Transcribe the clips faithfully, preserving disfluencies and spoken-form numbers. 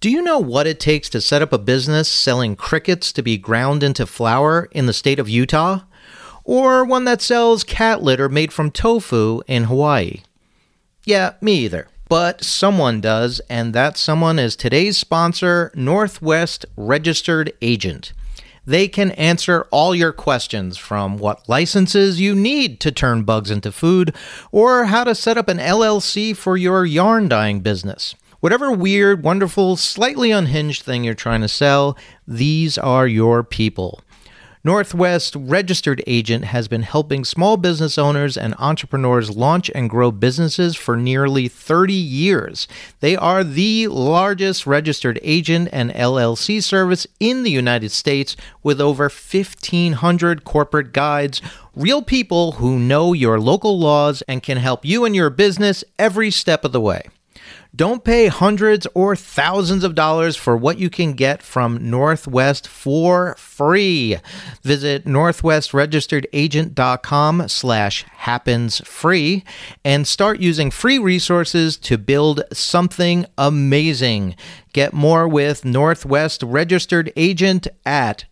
Do you know what it takes to set up a business selling crickets to be ground into flour in the state of Utah? Or one that sells cat litter made from tofu in Hawaii? Yeah, me either. But someone does, and that someone is today's sponsor, Northwest Registered Agent. They can answer all your questions, from what licenses you need to turn bugs into food, or how to set up an L L C for your yarn dyeing business. Whatever weird, wonderful, slightly unhinged thing you're trying to sell, these are your people. Northwest Registered Agent has been helping small business owners and entrepreneurs launch and grow businesses for nearly thirty years. They are the largest registered agent and L L C service in the United States, with over fifteen hundred corporate guides, real people who know your local laws and can help you and your business every step of the way. Don't pay hundreds or thousands of dollars for what you can get from Northwest for free. Visit northwestregisteredagent.com slash happens free and start using free resources to build something amazing. Get more with Northwest Registered Agent at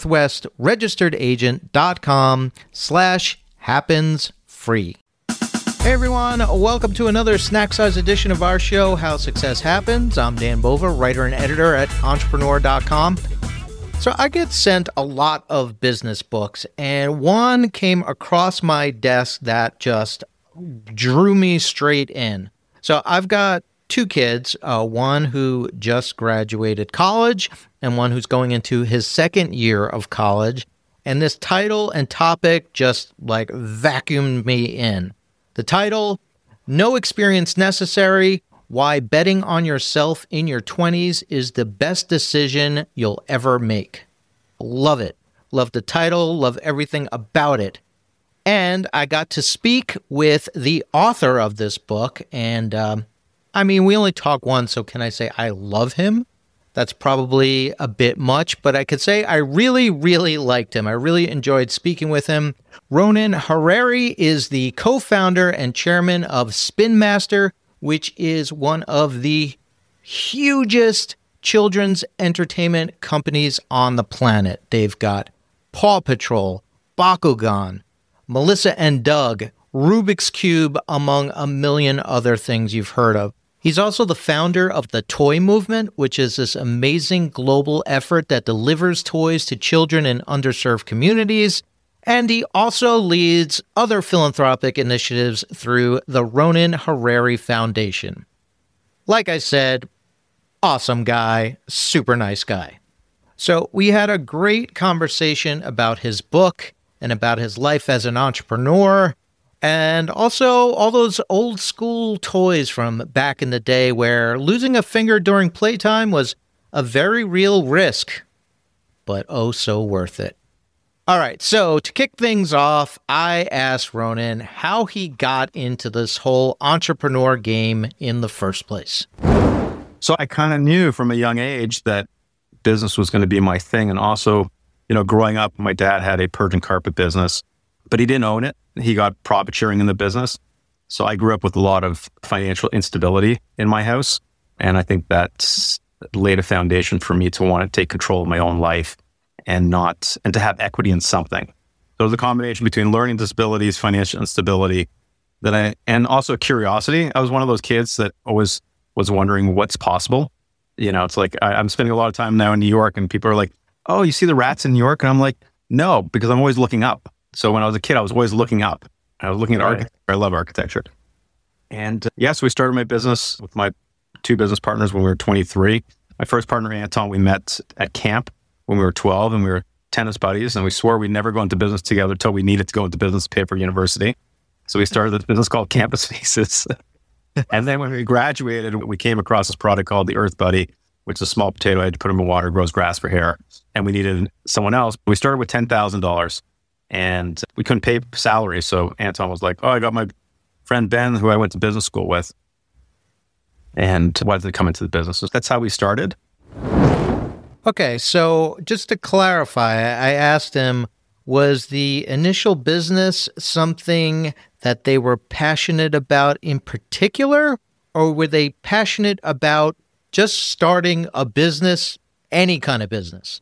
northwestregisteredagent.com slash happens free. Hey everyone, welcome to another snack-size edition of our show, How Success Happens. I'm Dan Bova, writer and editor at entrepreneur dot com. So I get sent a lot of business books, and one came across my desk that just drew me straight in. So I've got two kids, uh, one who just graduated college and one who's going into his second year of college, and this title and topic just like vacuumed me in. The title, No Experience Necessary, Why Betting on Yourself in Your twenties is the Best Decision You'll Ever Make. Love it. Love the title, love everything about it. And I got to speak with the author of this book, and um, I mean, we only talk once, so can I say I love him? That's probably a bit much, but I could say I really, really liked him. I really enjoyed speaking with him. Ronen Harary is the co-founder and chairman of Spin Master, which is one of the hugest children's entertainment companies on the planet. They've got Paw Patrol, Bakugan, Melissa and Doug, Rubik's Cube, among a million other things you've heard of. He's also the founder of the Toy Movement, which is this amazing global effort that delivers toys to children in underserved communities. And he also leads other philanthropic initiatives through the Ronen Harary Foundation. Like I said, awesome guy, super nice guy. So we had a great conversation about his book and about his life as an entrepreneur, and also all those old school toys from back in the day where losing a finger during playtime was a very real risk, but oh so worth it. All right, so to kick things off, I asked Ronen how he got into this whole entrepreneur game in the first place. So I kind of knew from a young age that business was going to be my thing. And also, you know, growing up, my dad had a Persian carpet business, but he didn't own it. He got profit sharing in the business. So I grew up with a lot of financial instability in my house. And I think that laid a foundation for me to want to take control of my own life and not, and to have equity in something. So it was a combination between learning disabilities, financial instability, that I, and also curiosity. I was one of those kids that always was wondering what's possible. You know, it's like, I, I'm spending a lot of time now in New York and people are like, oh, you see the rats in New York? And I'm like, no, because I'm always looking up. So when I was a kid, I was always looking up. I was looking at right. architecture. I love architecture. And uh, yeah, so we started my business with my two business partners when we were twenty-three. My first partner, Anton, we met at camp when we were twelve, and we were tennis buddies, and we swore we'd never go into business together until we needed to go into business to pay for university. So we started this business called Campus Faces. And then when we graduated, we came across this product called the Earth Buddy, which is a small potato. I had to put them in water, grows grass for hair. And we needed someone else. We started with ten thousand dollars. And we couldn't pay salary. So Anton was like, oh, I got my friend Ben, who I went to business school with, and wanted to come into the business. So that's how we started. Okay, so just to clarify, I asked him, was the initial business something that they were passionate about in particular, or were they passionate about just starting a business, any kind of business?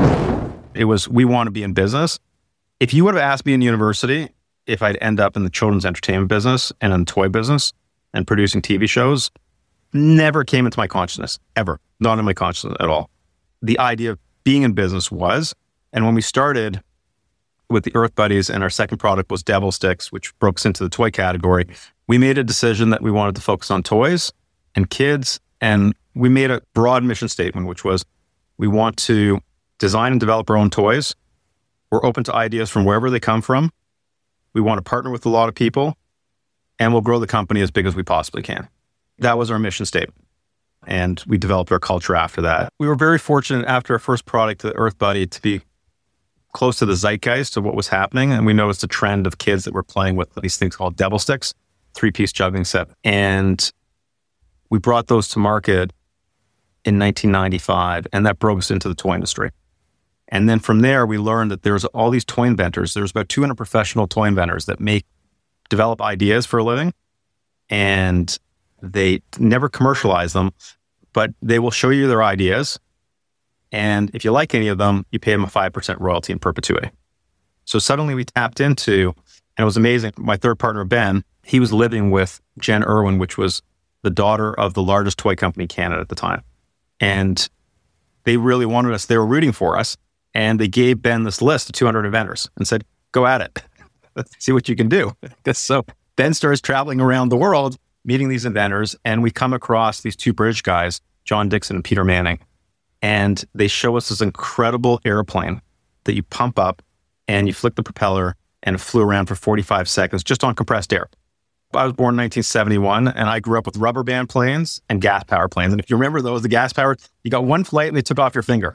It was, we want to be in business. If you would have asked me in university if I'd end up in the children's entertainment business and in the toy business and producing T V shows, never came into my consciousness, ever. Not in my consciousness at all. The idea of being in business was, and when we started with the Earth Buddies and our second product was Devil Sticks, which broke us into the toy category, we made a decision that we wanted to focus on toys and kids. And we made a broad mission statement, which was, we want to design and develop our own toys. We're open to ideas from wherever they come from. We want to partner with a lot of people, and we'll grow the company as big as we possibly can. That was our mission statement. And we developed our culture after that. We were very fortunate after our first product, the Earth Buddy, to be close to the zeitgeist of what was happening. And we noticed a trend of kids that were playing with these things called Devil Sticks, three-piece juggling set. And we brought those to market in nineteen ninety-five, and that broke us into the toy industry. And then from there, we learned that there's all these toy inventors. There's about two hundred professional toy inventors that make, develop ideas for a living, and they never commercialize them, but they will show you their ideas. And if you like any of them, you pay them a five percent royalty in perpetuity. So suddenly we tapped into, and it was amazing. My third partner, Ben, he was living with Jen Irwin, which was the daughter of the largest toy company in Canada at the time. And they really wanted us, they were rooting for us. And they gave Ben this list of two hundred inventors and said, go at it. Let's see what you can do. So Ben starts traveling around the world, meeting these inventors. And we come across these two British guys, John Dixon and Peter Manning. And they show us this incredible airplane that you pump up and you flick the propeller, and it flew around for forty-five seconds just on compressed air. I was born in nineteen seventy-one, and I grew up with rubber band planes and gas power planes. And if you remember those, the gas powered, you got one flight and they took off your finger.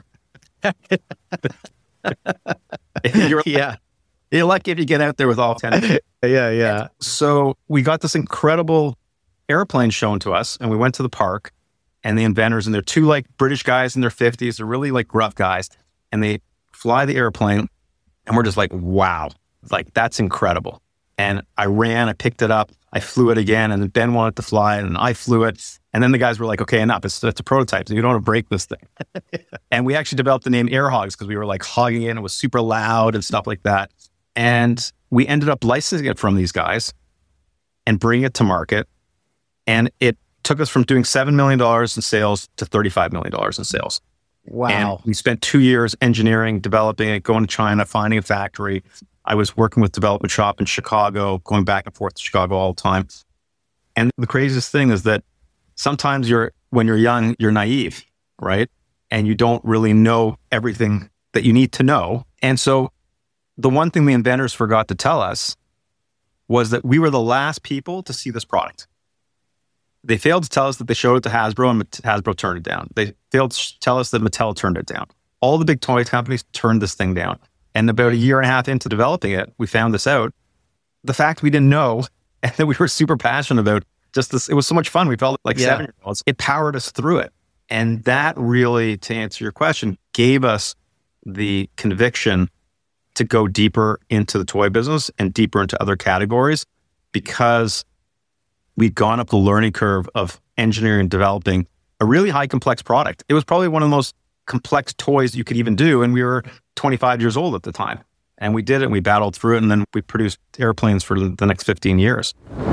you're, yeah. You're lucky if you get out there with all ten. yeah, yeah. So we got this incredible airplane shown to us, and we went to the park, and the inventors, and they're two like British guys in their fifties, they're really like rough guys, and they fly the airplane, and we're just like, wow, like that's incredible. And I ran, I picked it up, I flew it again, and then Ben wanted to fly it, and I flew it. And then the guys were like, okay, enough, it's, it's a prototype, so you don't want to break this thing. And we actually developed the name Air Hogs because we were like hogging it, and it was super loud and stuff like that. And we ended up licensing it from these guys and bringing it to market. And it took us from doing seven million dollars in sales to thirty-five million dollars in sales. Wow. And we spent two years engineering, developing it, going to China, finding a factory. I was working with development shop in Chicago, going back and forth to Chicago all the time. And the craziest thing is that sometimes you're, when you're young, you're naive, right? And you don't really know everything that you need to know. And so the one thing the inventors forgot to tell us was that we were the last people to see this product. They failed to tell us that they showed it to Hasbro and Hasbro turned it down. They failed to tell us that Mattel turned it down. All the big toy companies turned this thing down. And about a year and a half into developing it, we found this out. The fact we didn't know and that we were super passionate about just this, it was so much fun. We felt like yeah. seven-year-olds. It powered us through it. And that really, to answer your question, gave us the conviction to go deeper into the toy business and deeper into other categories, because we'd gone up the learning curve of engineering and developing a really high complex product. It was probably one of the most complex toys you could even do. And we were twenty-five years old at the time. And we did it and we battled through it. And then we produced airplanes for the next fifteen years.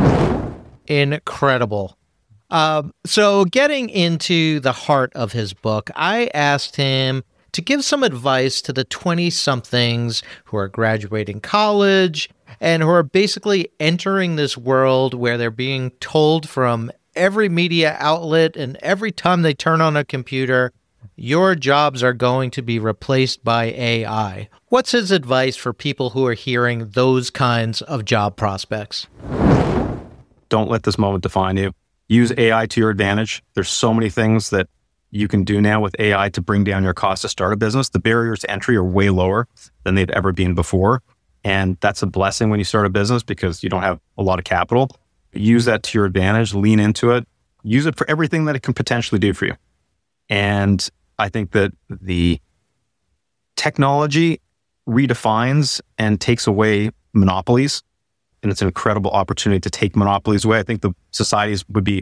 Incredible. Um, so getting into the heart of his book, I asked him to give some advice to the twenty-somethings who are graduating college and who are basically entering this world where they're being told from every media outlet and every time they turn on a computer, your jobs are going to be replaced by A I. What's his advice for people who are hearing those kinds of job prospects? Don't let this moment define you. Use A I to your advantage. There's so many things that you can do now with A I to bring down your cost to start a business. The barriers to entry are way lower than they've ever been before. And that's a blessing when you start a business because you don't have a lot of capital. Use that to your advantage, lean into it, use it for everything that it can potentially do for you. And I think that the technology redefines and takes away monopolies. And it's an incredible opportunity to take monopolies away. I think the societies would be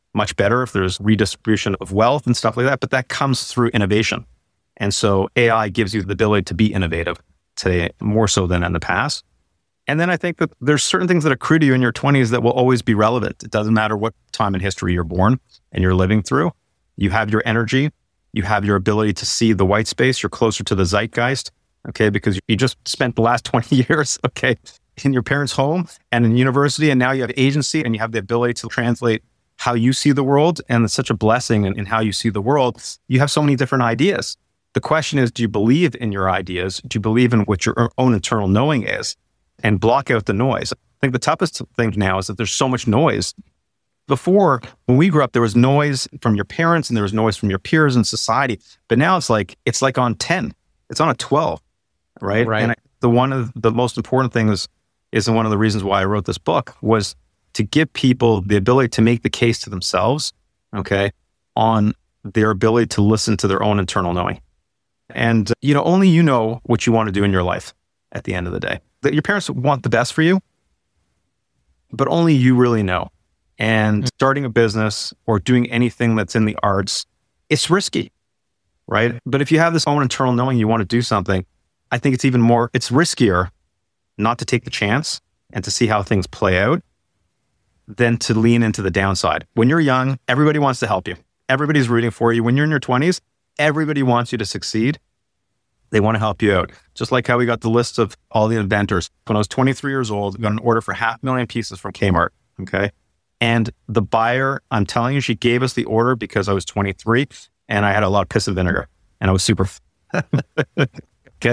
much better if there's redistribution of wealth and stuff like that, but that comes through innovation. And so A I gives you the ability to be innovative today, more so than in the past. And then I think that there's certain things that accrue to you in your twenties that will always be relevant. It doesn't matter what time in history you're born and you're living through. You have your energy, you have your ability to see the white space, you're closer to the zeitgeist, okay, because you just spent the last twenty years, okay, in your parents' home and in university, and now you have agency and you have the ability to translate how you see the world, and it's such a blessing in, in how you see the world. You have so many different ideas. The question is, do you believe in your ideas? Do you believe in what your own internal knowing is? And block out the noise. I think the toughest thing now is that there's so much noise. Before, when we grew up, there was noise from your parents and there was noise from your peers in society. But now it's like, it's like on ten. It's on a twelve, right? Right. And I, the one of the most important things is, and one of the reasons why I wrote this book was to give people the ability to make the case to themselves, okay, on their ability to listen to their own internal knowing. And, you know, only you know what you want to do in your life at the end of the day. That your parents want the best for you, but only you really know. And mm-hmm. starting a business or doing anything that's in the arts, it's risky, right? But if you have this own internal knowing you want to do something, I think it's even more, it's riskier not to take the chance and to see how things play out than to lean into the downside. When you're young, everybody wants to help you. Everybody's rooting for you. When you're in your twenties, everybody wants you to succeed. They want to help you out. Just like how we got the list of all the inventors. When I was twenty-three years old, I got an order for half a million pieces from Kmart, okay? And the buyer, I'm telling you, she gave us the order because I was twenty-three and I had a lot of piss and vinegar and I was super... okay.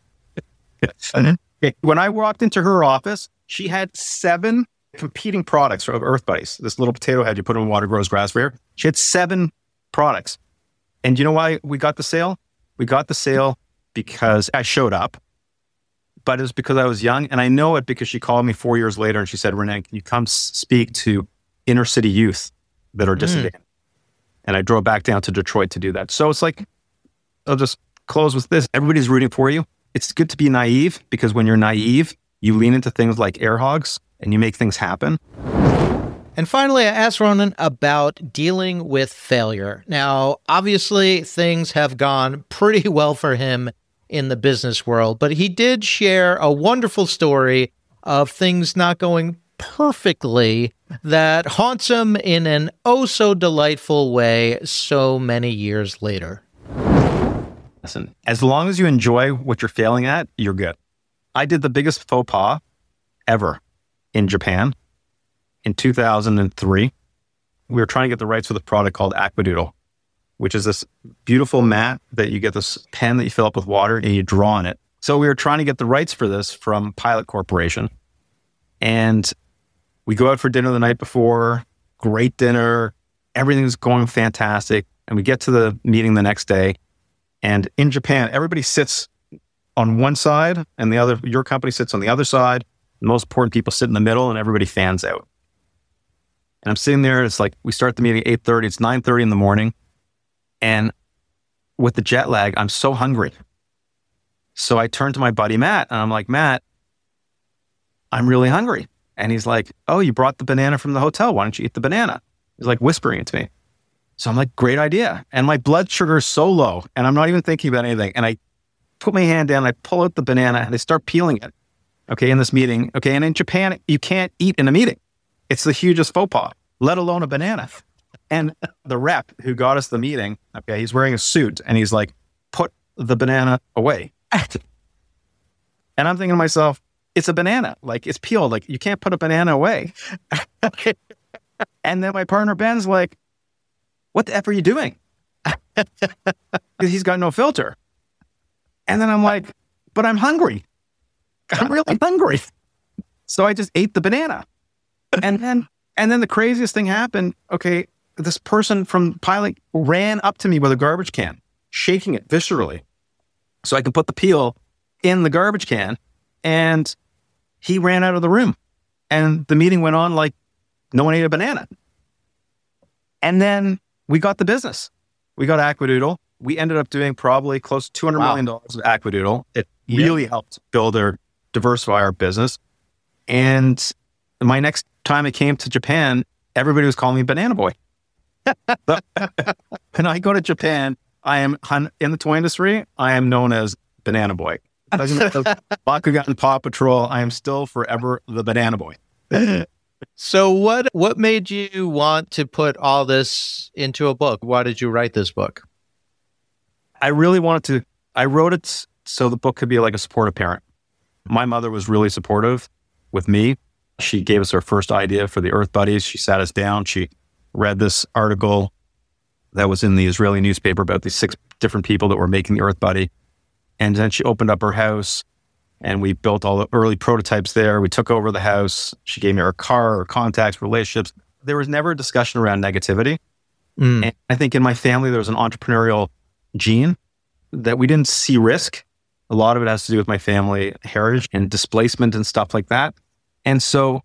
Okay. When I walked into her office, she had seven competing products from Earth Buddies. This little potato head you put in water grows grass for here. She had seven products. And you know why we got the sale? We got the sale because I showed up, but it was because I was young. And I know it because she called me four years later and she said, Renee, can you come speak to inner city youth that are disadvantaged? Mm. And I drove back down to Detroit to do that. So it's like, I'll just close with this. Everybody's rooting for you. It's good to be naive because when you're naive, you lean into things like air hogs and you make things happen. And finally, I asked Ronan about dealing with failure. Now, obviously, things have gone pretty well for him in the business world, but he did share a wonderful story of things not going perfectly that haunts him in an oh-so-delightful way so many years later. Listen, as long as you enjoy what you're failing at, you're good. I did the biggest faux pas ever in Japan. In two thousand three, we were trying to get the rights for the product called Aquadoodle, which is this beautiful mat that you get this pen that you fill up with water and you draw on it. So we were trying to get the rights for this from Pilot Corporation. And we go out for dinner the night before, great dinner, everything's going fantastic. And we get to the meeting the next day. And in Japan, everybody sits on one side and the other, your company sits on the other side. The most important people sit in the middle and everybody fans out. And I'm sitting there, it's like, we start the meeting at eight thirty, it's nine thirty in the morning. And with the jet lag, I'm so hungry. So I turn to my buddy, Matt, and I'm like, Matt, I'm really hungry. And he's like, oh, you brought the banana from the hotel. Why don't you eat the banana? He's like whispering it to me. So I'm like, great idea. And my blood sugar is so low and I'm not even thinking about anything. And I put my hand down, I pull out the banana and I start peeling it. Okay, in this meeting. Okay, and in Japan, you can't eat in a meeting. It's the hugest faux pas, let alone a banana. And the rep who got us the meeting, okay, he's wearing a suit and he's like, put the banana away. And I'm thinking to myself, it's a banana. Like, it's peeled. Like, you can't put a banana away. And then my partner, Ben's like, what the F are you doing? Because he's got no filter. And then I'm like, but I'm hungry. I'm really hungry. So I just ate the banana. And then, and then the craziest thing happened. Okay, this person from Pilot ran up to me with a garbage can, shaking it viscerally so I could put the peel in the garbage can. And he ran out of the room. And the meeting went on like no one ate a banana. And then we got the business. We got Aquadoodle. We ended up doing probably close to two hundred wow. million dollars of Aquadoodle. It really yeah. helped build our, diversify our business. And my next time I came to Japan, everybody was calling me Banana Boy. When I go to Japan, I am in the toy industry. I am known as Banana Boy. Bakugan Paw Patrol. I am still forever the Banana Boy. So what what made you want to put all this into a book? Why did you write this book? I really wanted to, I wrote it so the book could be like a supportive parent. My mother was really supportive with me. She gave us our first idea for the Earth Buddies. She sat us down. She read this article that was in the Israeli newspaper about these six different people that were making the Earth Buddy. And then she opened up her house and we built all the early prototypes there. We took over the house. She gave me her car, her contacts, relationships. There was never a discussion around negativity. Mm. And I think in my family, there was an entrepreneurial gene that we didn't see risk. A lot of it has to do with my family heritage and displacement and stuff like that. And so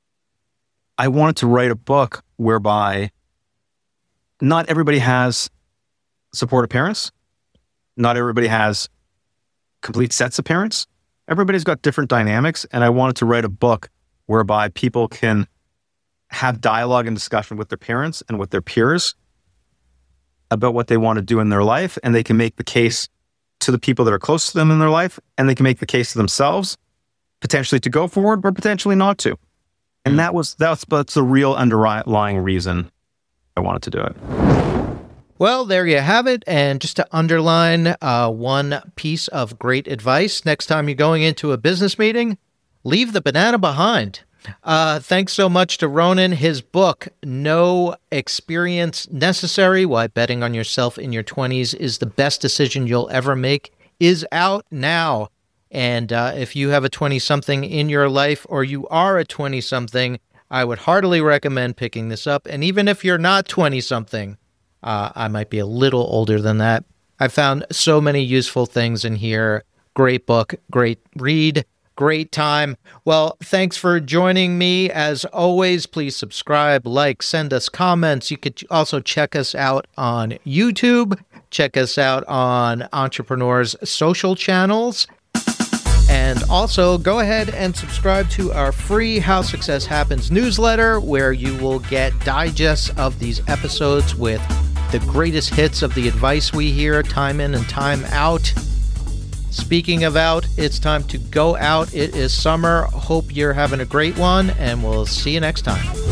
I wanted to write a book whereby not everybody has supportive parents. Not everybody has complete sets of parents. Everybody's got different dynamics. And I wanted to write a book whereby people can have dialogue and discussion with their parents and with their peers about what they want to do in their life. And they can make the case to the people that are close to them in their life. And they can make the case to themselves, potentially to go forward, but potentially not to. And that was, that's, that's the real underlying reason I wanted to do it. Well, there you have it. And just to underline uh, one piece of great advice, next time you're going into a business meeting, leave the banana behind. Uh, thanks so much to Ronan. His book, No Experience Necessary, Why Betting on Yourself in Your twenties is the Best Decision You'll Ever Make, is out now. And uh, if you have a twenty-something in your life or you are a twenty-something, I would heartily recommend picking this up. And even if you're not twenty-something, Uh, I might be a little older than that. I found so many useful things in here. Great book, great read, great time. Well, thanks for joining me. As always, please subscribe, like, send us comments. You could also check us out on YouTube. Check us out on Entrepreneur's social channels. And also, go ahead and subscribe to our free How Success Happens newsletter, where you will get digests of these episodes with the greatest hits of the advice we hear time in and time out. Speaking of out, it's time to go out. It is summer. Hope you're having a great one, and we'll see you next time.